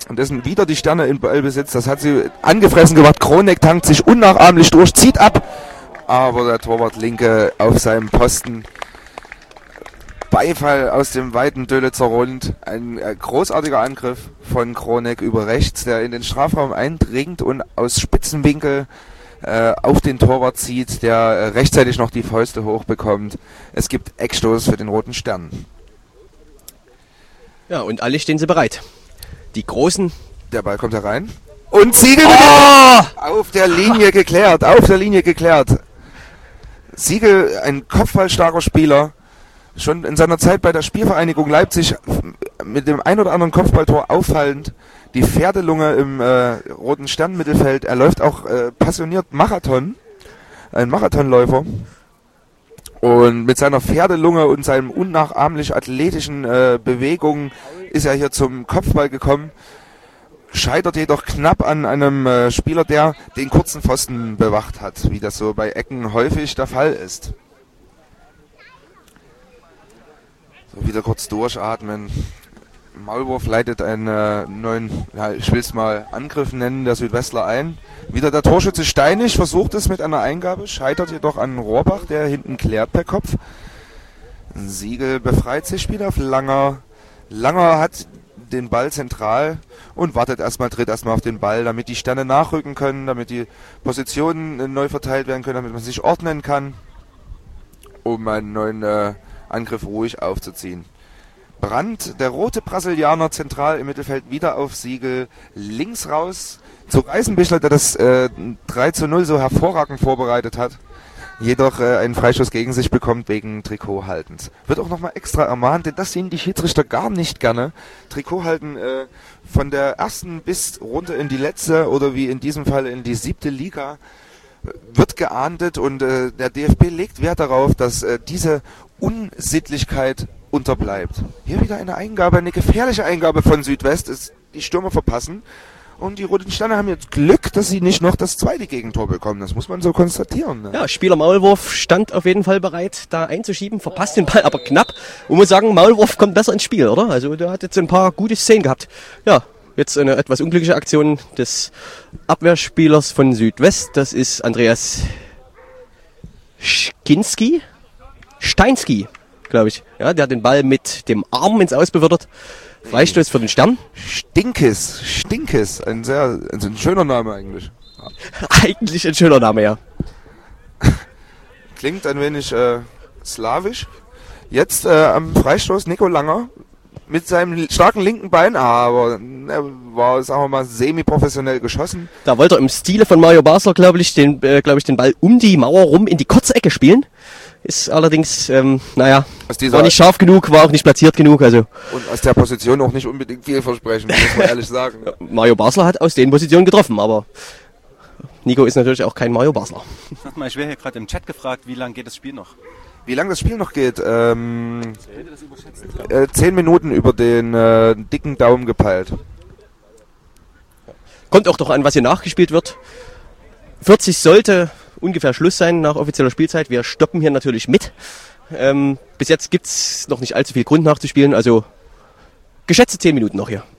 Und das sind wieder die Sterne in Ballbesitz. Das hat sie angefressen gemacht. Kronek tankt sich unnachahmlich durch, zieht ab. Aber der Torwart Linke auf seinem Posten. Beifall aus dem weiten Dölitzer Rund. Ein großartiger Angriff von Kronek über rechts, der in den Strafraum eindringt und aus Spitzenwinkel auf den Torwart zieht, der rechtzeitig noch die Fäuste hochbekommt. Es gibt Eckstoß für den Roten Stern. Ja, und alle stehen sie bereit. Die Großen. Der Ball kommt herein. Und Siegel auf der Linie geklärt. Siegel, ein kopfballstarker Spieler. Schon in seiner Zeit bei der Spielvereinigung Leipzig mit dem ein oder anderen Kopfballtor auffallend. Die Pferdelunge im Roten Stern Mittelfeld. Er läuft auch passioniert Marathon. Ein Marathonläufer. Und mit seiner Pferdelunge und seinen unnachahmlich athletischen Bewegungen ist er hier zum Kopfball gekommen. Scheitert jedoch knapp an einem Spieler, der den kurzen Pfosten bewacht hat, wie das so bei Ecken häufig der Fall ist. So, wieder kurz durchatmen. Maulwurf leitet einen neuen, ja, ich will es mal Angriff nennen, der Südwestler ein. Wieder der Torschütze Steinig versucht es mit einer Eingabe, scheitert jedoch an Rohrbach, der hinten klärt per Kopf. Siegel befreit sich wieder auf Langer. Langer hat den Ball zentral und tritt erstmal auf den Ball, damit die Sterne nachrücken können, damit die Positionen neu verteilt werden können, damit man sich ordnen kann, um einen neuen Angriff ruhig aufzuziehen. Brandt, der rote Brasilianer, zentral im Mittelfeld, wieder auf Siegel, links raus zu Reisenbichler, der das 3:0 so hervorragend vorbereitet hat, jedoch einen Freistoß gegen sich bekommt wegen Trikothaltens. Wird auch nochmal extra ermahnt, denn das sehen die Schiedsrichter gar nicht gerne. Trikothalten von der ersten bis runter in die letzte oder wie in diesem Fall in die 7. Liga wird geahndet und der DFB legt Wert darauf, dass diese Unsittlichkeit unterbleibt. Hier wieder eine Eingabe, eine gefährliche Eingabe von Südwest, ist die Stürmer verpassen. Und die Roten Sterne haben jetzt Glück, dass sie nicht noch das zweite Gegentor bekommen. Das muss man so konstatieren. Ne? Ja, Spieler Maulwurf stand auf jeden Fall bereit, da einzuschieben, verpasst den Ball aber knapp. Und muss sagen, Maulwurf kommt besser ins Spiel, oder? Also der hat jetzt ein paar gute Szenen gehabt. Ja, jetzt eine etwas unglückliche Aktion des Abwehrspielers von Südwest. Das ist Andreas Steinski, glaube ich. Ja, der hat den Ball mit dem Arm ins Aus befördert. Freistoß für den Stern. Stinkes. Ein schöner Name eigentlich. Eigentlich ein schöner Name, ja. Klingt ein wenig slawisch. Jetzt am Freistoß Nico Langer mit seinem starken linken Bein, aber er war, sagen wir mal, semi-professionell geschossen. Da wollte er im Stile von Mario Basler, glaube ich, den Ball um die Mauer rum in die kurze Ecke spielen. Ist allerdings, war nicht scharf genug, war auch nicht platziert genug. Also. Und aus der Position auch nicht unbedingt vielversprechend, muss man ehrlich sagen. Ja, Mario Basler hat aus den Positionen getroffen, aber Nico ist natürlich auch kein Mario Basler. Sag mal, ich wäre hier gerade im Chat gefragt, wie lange geht das Spiel noch? Wie lange das Spiel noch geht? 10 Minuten über den dicken Daumen gepeilt. Kommt auch doch an, was hier nachgespielt wird. 40 sollte ungefähr Schluss sein nach offizieller Spielzeit. Wir stoppen hier natürlich mit. Bis jetzt gibt es noch nicht allzu viel Grund nachzuspielen, also geschätzte 10 Minuten noch hier.